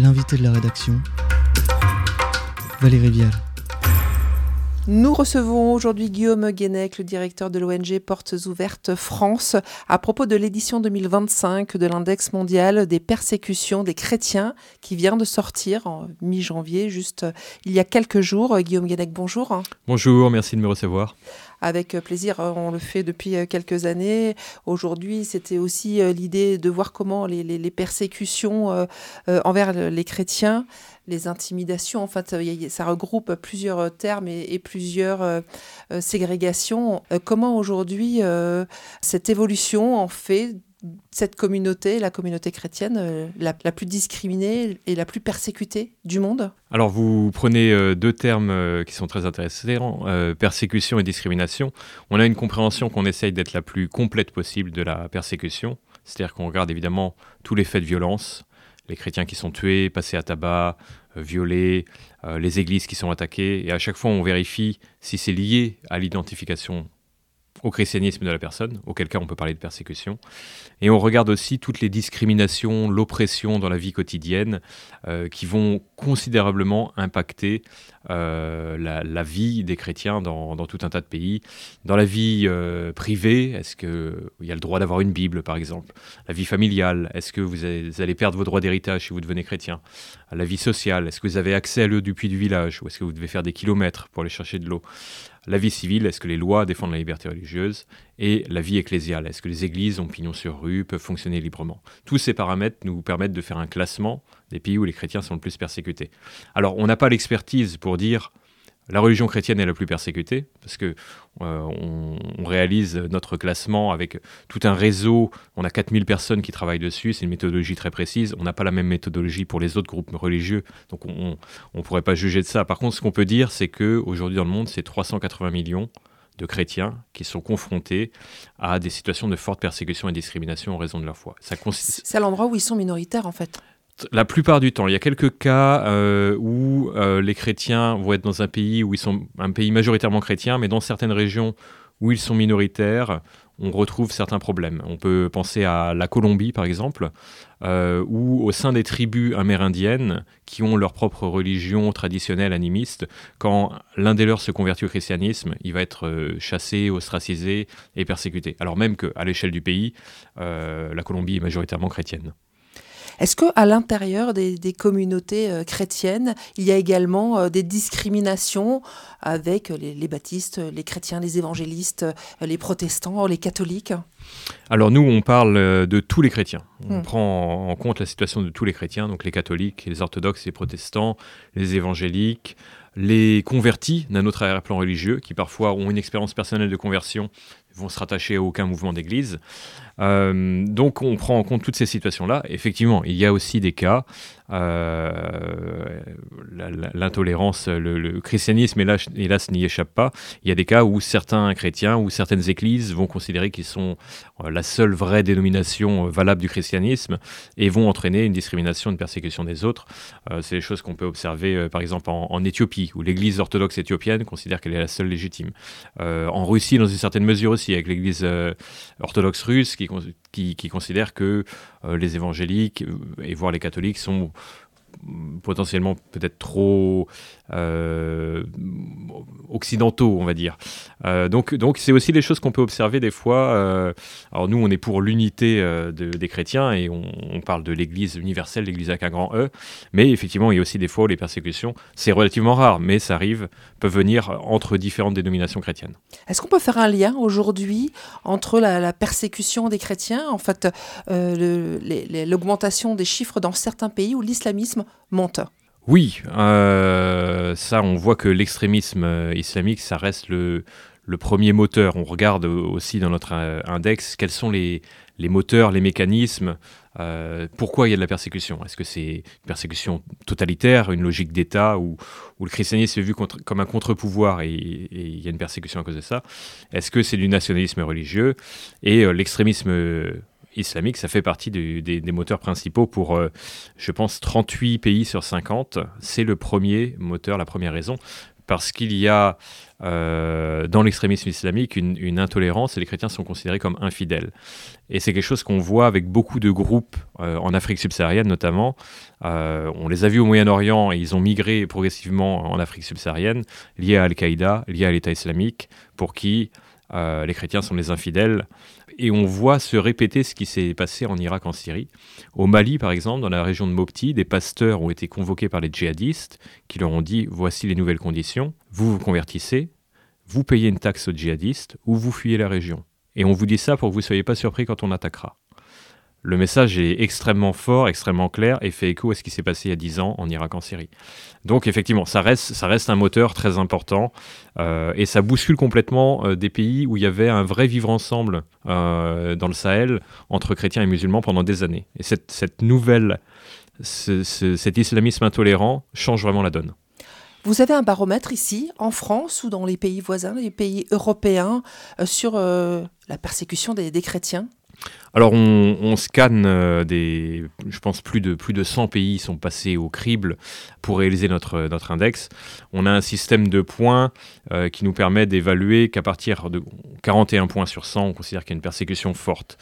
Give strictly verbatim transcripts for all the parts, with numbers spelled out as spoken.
L'invité de la rédaction, Valérie Vial. Nous recevons aujourd'hui Guillaume Guénec, le directeur de l'O N G Portes Ouvertes France, à propos de l'édition deux mille vingt-cinq de l'Index mondial des persécutions des chrétiens qui vient de sortir en mi-janvier, juste il y a quelques jours. Guillaume Guénec, bonjour. Bonjour, merci de me recevoir. Avec plaisir, on le fait depuis quelques années. Aujourd'hui, c'était aussi l'idée de voir comment les, les, les persécutions euh, euh, envers les chrétiens, les intimidations, en fait, ça regroupe plusieurs termes et, et plusieurs euh, ségrégations. Euh, comment aujourd'hui, euh, cette évolution en fait cette communauté, la communauté chrétienne, euh, la, la plus discriminée et la plus persécutée du monde? Alors vous prenez euh, deux termes euh, qui sont très intéressants, euh, persécution et discrimination. On a une compréhension qu'on essaye d'être la plus complète possible de la persécution, c'est-à-dire qu'on regarde évidemment tous les faits de violence, les chrétiens qui sont tués, passés à tabac, euh, violés, euh, les églises qui sont attaquées, et à chaque fois on vérifie si c'est lié à l'identification au christianisme de la personne, auquel cas on peut parler de persécution. Et on regarde aussi toutes les discriminations, l'oppression dans la vie quotidienne euh, qui vont considérablement impacter euh, la, la vie des chrétiens dans, dans tout un tas de pays. Dans la vie euh, privée, est-ce qu'il y a le droit d'avoir une Bible, par exemple? La vie familiale, est-ce que vous allez, vous allez perdre vos droits d'héritage si vous devenez chrétien? La vie sociale, est-ce que vous avez accès à l'eau du puits du village ou est-ce que vous devez faire des kilomètres pour aller chercher de l'eau? La vie civile, est-ce que les lois défendent la liberté religieuse? Et la vie ecclésiale, est-ce que les églises ont pignon sur rue, peuvent fonctionner librement? Tous ces paramètres nous permettent de faire un classement des pays où les chrétiens sont le plus persécutés. Alors, on n'a pas l'expertise pour dire la religion chrétienne est la plus persécutée, parce que euh, on, on réalise notre classement avec tout un réseau. On a quatre mille personnes qui travaillent dessus, c'est une méthodologie très précise. On n'a pas la même méthodologie pour les autres groupes religieux, donc on ne pourrait pas juger de ça. Par contre, ce qu'on peut dire, c'est qu'aujourd'hui dans le monde, c'est trois cent quatre-vingts millions de chrétiens qui sont confrontés à des situations de forte persécution et discrimination en raison de leur foi. Ça consiste... C'est à l'endroit où ils sont minoritaires, en fait. La plupart du temps, il y a quelques cas euh, où euh, les chrétiens vont être dans un pays où ils sont un pays majoritairement chrétien, mais dans certaines régions où ils sont minoritaires, on retrouve certains problèmes. On peut penser à la Colombie, par exemple, euh, où au sein des tribus amérindiennes qui ont leur propre religion traditionnelle animiste, quand l'un des leurs se convertit au christianisme, il va être euh, chassé, ostracisé et persécuté. Alors même qu'à l'échelle du pays, euh, la Colombie est majoritairement chrétienne. Est-ce qu'à l'intérieur des, des communautés euh, chrétiennes, il y a également euh, des discriminations avec les, les baptistes, les chrétiens, les évangélistes, euh, les protestants, les catholiques? Alors nous, on parle de tous les chrétiens. On mmh. prend en compte la situation de tous les chrétiens, donc les catholiques, les orthodoxes, les protestants, les évangéliques, les convertis d'un autre arrière-plan religieux, qui parfois ont une expérience personnelle de conversion, vont se rattacher à aucun mouvement d'église. Euh, donc on prend en compte toutes ces situations-là. Effectivement, il y a aussi des cas, euh, l'intolérance, le, le christianisme, hélas, hélas, n'y échappe pas. Il y a des cas où certains chrétiens ou certaines églises vont considérer qu'ils sont la seule vraie dénomination valable du christianisme et vont entraîner une discrimination, une persécution des autres. Euh, c'est des choses qu'on peut observer, euh, par exemple, en, en Éthiopie, où l'église orthodoxe éthiopienne considère qu'elle est la seule légitime. Euh, en Russie, dans une certaine mesure aussi, avec l'église euh, orthodoxe russe qui, qui, qui considère que euh, les évangéliques et voire les catholiques sont potentiellement peut-être trop euh, occidentaux, on va dire. Euh, donc, donc c'est aussi des choses qu'on peut observer des fois. Euh, alors nous, on est pour l'unité euh, de, des chrétiens et on, on parle de l'Église universelle, l'Église avec un grand E. Mais effectivement, il y a aussi des fois où les persécutions, c'est relativement rare, mais ça arrive, peuvent venir entre différentes dénominations chrétiennes. Est-ce qu'on peut faire un lien aujourd'hui entre la, la persécution des chrétiens, en fait, euh, le, les, les, l'augmentation des chiffres dans certains pays où l'islamisme monte? Oui, euh, ça, on voit que l'extrémisme islamique, ça reste le, le premier moteur. On regarde aussi dans notre index quels sont les, les moteurs, les mécanismes, euh, pourquoi il y a de la persécution. Est-ce que c'est une persécution totalitaire, une logique d'État, où, où le christianisme est vu contre, comme un contre-pouvoir et, et il y a une persécution à cause de ça? Est-ce que c'est du nationalisme religieux? Et euh, l'extrémisme islamique, ça fait partie du, des, des moteurs principaux pour, euh, je pense, trente-huit pays sur cinquante. C'est le premier moteur, la première raison. parce qu'il y a euh, dans l'extrémisme islamique une, une intolérance et les chrétiens sont considérés comme infidèles. Et c'est quelque chose qu'on voit avec beaucoup de groupes euh, en Afrique subsaharienne notamment. Euh, on les a vus au Moyen-Orient et ils ont migré progressivement en Afrique subsaharienne, liés à Al-Qaïda, liés à l'État islamique, pour qui euh, les chrétiens sont les infidèles. Et on voit se répéter ce qui s'est passé en Irak, en Syrie. Au Mali, par exemple, dans la région de Mopti, des pasteurs ont été convoqués par les djihadistes qui leur ont dit « Voici les nouvelles conditions, vous vous convertissez, vous payez une taxe aux djihadistes ou vous fuyez la région. Et on vous dit ça pour que vous ne soyez pas surpris quand on attaquera. » Le message est extrêmement fort, extrêmement clair et fait écho à ce qui s'est passé il y a dix ans en Irak, en Syrie. Donc effectivement, ça reste, ça reste un moteur très important euh, et ça bouscule complètement euh, des pays où il y avait un vrai vivre ensemble euh, dans le Sahel entre chrétiens et musulmans pendant des années. Et cette, cette nouvelle, ce, ce, cet islamisme intolérant change vraiment la donne. Vous avez un baromètre ici, en France ou dans les pays voisins, les pays européens, euh, sur euh, la persécution des, des chrétiens ? Alors on, on scanne euh, des, je pense plus de plus de cent pays sont passés au crible pour réaliser notre notre index. On a un système de points euh, qui nous permet d'évaluer qu'à partir de quarante et un points sur cent, on considère qu'il y a une persécution forte.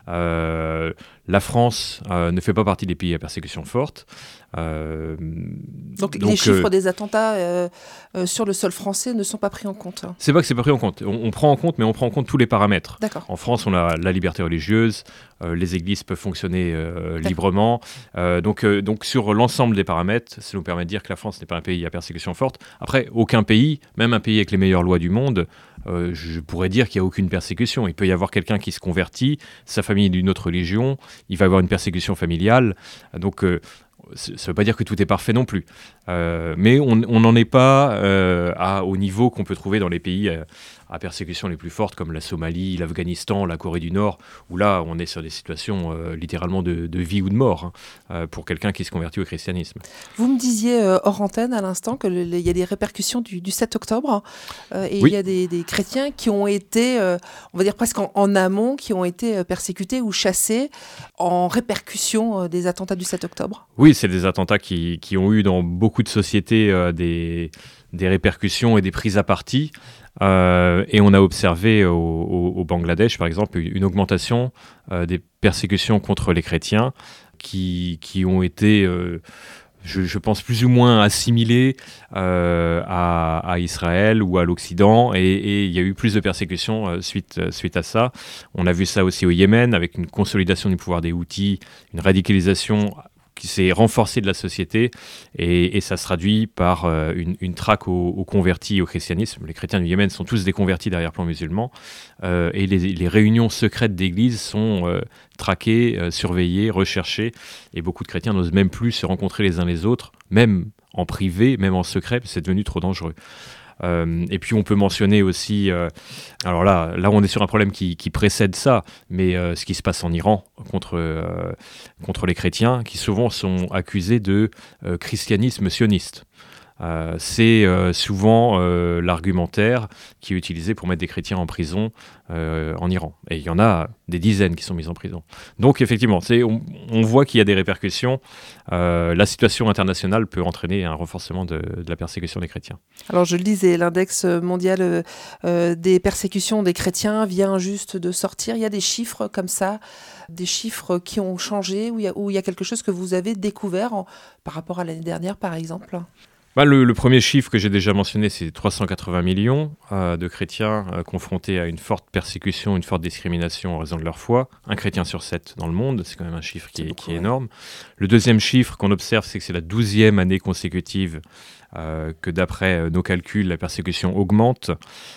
Euh, la France euh, ne fait pas partie des pays à persécution forte. Euh, donc, donc les chiffres euh, des attentats euh, euh, sur le sol français ne sont pas pris en compte. Hein. C'est pas que c'est pas pris en compte. On, on prend en compte, mais on prend en compte tous les paramètres. D'accord. En France, on a la liberté religieuse, euh, les églises peuvent fonctionner euh, librement. Euh, donc, euh, donc sur l'ensemble des paramètres, ça nous permet de dire que la France n'est pas un pays à persécution forte. Après, aucun pays, même un pays avec les meilleures lois du monde, euh, je pourrais dire qu'il n'y a aucune persécution. Il peut y avoir quelqu'un qui se convertit, sa famille est d'une autre religion, il va avoir une persécution familiale. Donc, euh, ça ne veut pas dire que tout est parfait non plus. Euh, mais on n'en est pas euh, à, au niveau qu'on peut trouver dans les pays euh, à persécution les plus fortes, comme la Somalie, l'Afghanistan, la Corée du Nord, où là, on est sur des situations euh, littéralement de, de vie ou de mort hein, euh, pour quelqu'un qui se convertit au christianisme. Vous me disiez euh, hors antenne à l'instant qu'il y a des répercussions du, du sept octobre euh, et oui. il y a des, des chrétiens qui ont été, euh, on va dire presque en, en amont, qui ont été persécutés ou chassés en répercussion euh, des attentats du sept octobre. Oui, c'est des attentats qui, qui ont eu dans beaucoup de sociétés euh, des, des répercussions et des prises à partie. Euh, et on a observé au, au, au Bangladesh, par exemple, une augmentation euh, des persécutions contre les chrétiens qui, qui ont été, euh, je, je pense, plus ou moins assimilées euh, à, à Israël ou à l'Occident. Et, et il y a eu plus de persécutions euh, suite, euh, suite à ça. On a vu ça aussi au Yémen, avec une consolidation du pouvoir des Houthis, une radicalisation qui s'est renforcée de la société et, et ça se traduit par euh, une, une traque aux, aux convertis au christianisme. Les chrétiens du Yémen sont tous des convertis d'arrière-plan musulman euh, et les, les réunions secrètes d'église sont euh, traquées, euh, surveillées, recherchées et beaucoup de chrétiens n'osent même plus se rencontrer les uns les autres, même en privé, même en secret, parce que c'est devenu trop dangereux. Euh, et puis on peut mentionner aussi, euh, alors là, là on est sur un problème qui, qui précède ça, mais euh, ce qui se passe en Iran contre, euh, contre les chrétiens, qui souvent sont accusés de euh, christianisme sioniste. Euh, c'est euh, souvent euh, l'argumentaire qui est utilisé pour mettre des chrétiens en prison euh, en Iran. Et il y en a des dizaines qui sont mis en prison. Donc effectivement, c'est, on, on voit qu'il y a des répercussions. Euh, la situation internationale peut entraîner un renforcement de, de la persécution des chrétiens. Alors je le disais, l'index mondial euh, des persécutions des chrétiens vient juste de sortir. Il y a des chiffres comme ça, des chiffres qui ont changé, où il y a, où il y a quelque chose que vous avez découvert en, par rapport à l'année dernière par exemple ? Bah, le, le premier chiffre que j'ai déjà mentionné, c'est trois cent quatre-vingts millions euh, de chrétiens euh, confrontés à une forte persécution, une forte discrimination en raison de leur foi. Un chrétien sur sept dans le monde, c'est quand même un chiffre qui est, beaucoup, qui est ouais. énorme. Le deuxième chiffre qu'on observe, c'est que c'est la douzième année consécutive euh, que d'après euh, nos calculs, la persécution augmente.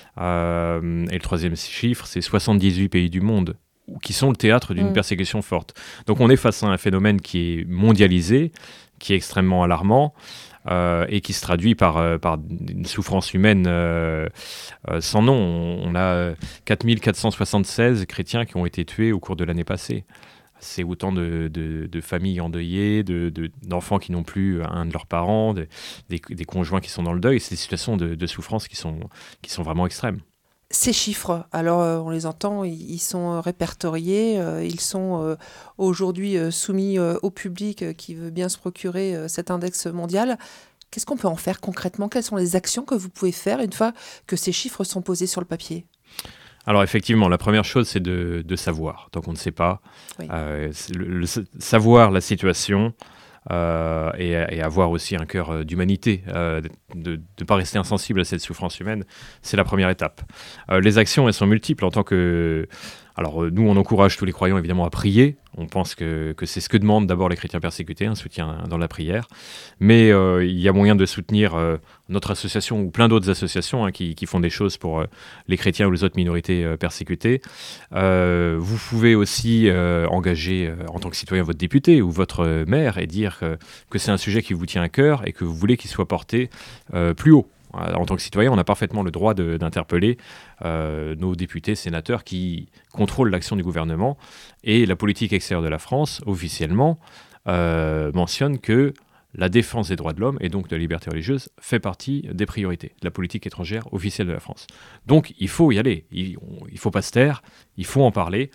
Euh, et le troisième chiffre, c'est soixante-dix-huit pays du monde qui sont le théâtre d'une mmh. persécution forte. Donc on est face à un phénomène qui est mondialisé, qui est extrêmement alarmant, Euh, et qui se traduit par, euh, par une souffrance humaine euh, euh, sans nom. On, on a quatre mille quatre cent soixante-seize chrétiens qui ont été tués au cours de l'année passée. C'est autant de, de, de familles endeuillées, de, de, d'enfants qui n'ont plus un de leurs parents, de, des, des conjoints qui sont dans le deuil. C'est des situations de, de souffrance qui sont, qui sont vraiment extrêmes. Ces chiffres, alors euh, on les entend, ils, ils sont répertoriés, euh, ils sont euh, aujourd'hui euh, soumis euh, au public euh, qui veut bien se procurer euh, cet index mondial. Qu'est-ce qu'on peut en faire concrètement? Quelles sont les actions que vous pouvez faire une fois que ces chiffres sont posés sur le papier? Alors effectivement, la première chose, c'est de, de savoir. Tant qu'on ne sait pas, oui. euh, le, le, savoir la situation euh, et, et avoir aussi un cœur d'humanité, euh, de ne pas rester insensible à cette souffrance humaine, c'est la première étape. Euh, les actions, elles sont multiples en tant que... Alors nous, on encourage tous les croyants évidemment à prier. On pense que, que c'est ce que demandent d'abord les chrétiens persécutés, un soutien dans la prière. Mais euh, il y a moyen de soutenir euh, notre association ou plein d'autres associations hein, qui, qui font des choses pour euh, les chrétiens ou les autres minorités euh, persécutées. Euh, vous pouvez aussi euh, engager euh, en tant que citoyen votre député ou votre maire et dire que, que c'est un sujet qui vous tient à cœur et que vous voulez qu'il soit porté euh, plus haut. En tant que citoyen, on a parfaitement le droit de, d'interpeller euh, nos députés, sénateurs qui contrôlent l'action du gouvernement. Et la politique extérieure de la France, officiellement, euh, mentionne que la défense des droits de l'homme et donc de la liberté religieuse fait partie des priorités de la politique étrangère officielle de la France. Donc il faut y aller, il ne faut pas se taire, il faut en parler.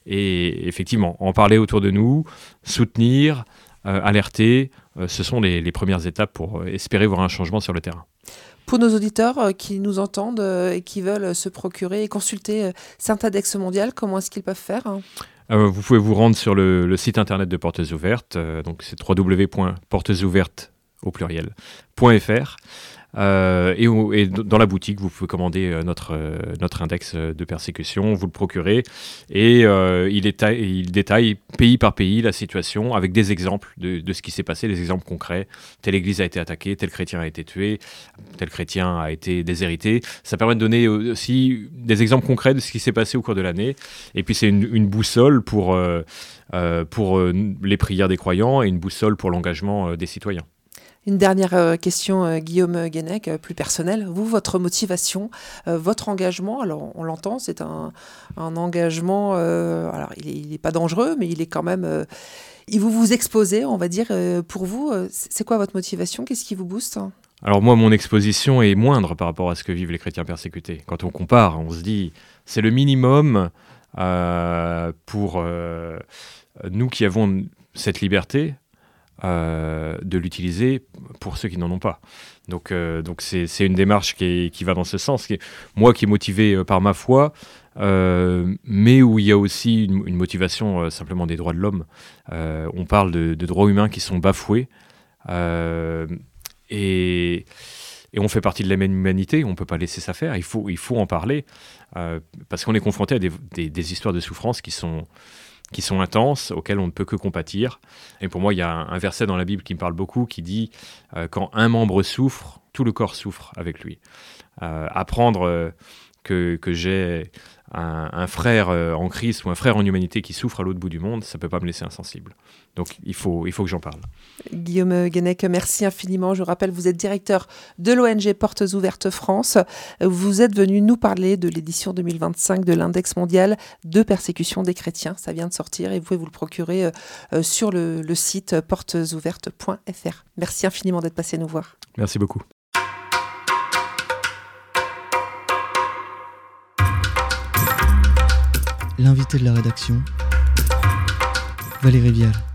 Et effectivement, en parler autour de nous, soutenir, euh, alerter, euh, ce sont les, les premières étapes pour euh, espérer voir un changement sur le terrain. Pour nos auditeurs euh, qui nous entendent euh, et qui veulent se procurer et consulter euh, Saint-Index Mondial, comment est-ce qu'ils peuvent faire hein euh, Vous pouvez vous rendre sur le, le site internet de Portes Ouvertes, euh, donc c'est w w w point portes ouvertes au pluriel .fr. Euh, et, et dans la boutique, vous pouvez commander euh, notre, euh, notre index de persécution, vous le procurez, et euh, il, détaille, il détaille pays par pays la situation avec des exemples de, de ce qui s'est passé, des exemples concrets. Telle église a été attaquée, tel chrétien a été tué, tel chrétien a été déshérité. Ça permet de donner aussi des exemples concrets de ce qui s'est passé au cours de l'année. Et puis c'est une, une boussole pour, euh, euh, pour euh, les prières des croyants et une boussole pour l'engagement euh, des citoyens. Une dernière euh, question, euh, Guillaume Guénec, euh, plus personnelle. Vous, votre motivation, euh, votre engagement, alors on l'entend, c'est un, un engagement, euh, alors il n'est pas dangereux, mais il est quand même... Euh, il vous vous exposez, on va dire, euh, pour vous. Euh, c'est quoi votre motivation? Qu'est-ce qui vous booste? Alors moi, mon exposition est moindre par rapport à ce que vivent les chrétiens persécutés. Quand on compare, on se dit, c'est le minimum euh, pour euh, nous qui avons cette liberté, Euh, de l'utiliser pour ceux qui n'en ont pas. Donc, euh, donc c'est, c'est une démarche qui, est, qui va dans ce sens. Qui est, moi qui est motivé euh, par ma foi, euh, mais où il y a aussi une, une motivation euh, simplement des droits de l'homme. Euh, on parle de, de droits humains qui sont bafoués euh, et, et on fait partie de la même humanité, on ne peut pas laisser ça faire, il faut, il faut en parler euh, parce qu'on est confronté à des, des, des histoires de souffrance qui sont qui sont intenses, auxquelles on ne peut que compatir. Et pour moi, il y a un, un verset dans la Bible qui me parle beaucoup, qui dit euh, « Quand un membre souffre, tout le corps souffre avec lui euh, ». Apprendre euh, que, que j'ai un, un frère euh, en Christ ou un frère en humanité qui souffre à l'autre bout du monde, ça ne peut pas me laisser insensible. Donc il faut, il faut que j'en parle. Guillaume Guénec, merci infiniment. Je rappelle, vous êtes directeur de l'O N G Portes Ouvertes France. Vous êtes venu nous parler de l'édition deux mille vingt-cinq de l'Index mondial de persécution des chrétiens. Ça vient de sortir et vous pouvez vous le procurer euh, sur le, le site portes ouvertes point f r. Merci infiniment d'être passé nous voir. Merci beaucoup. L'invité de la rédaction, Valérie Vial.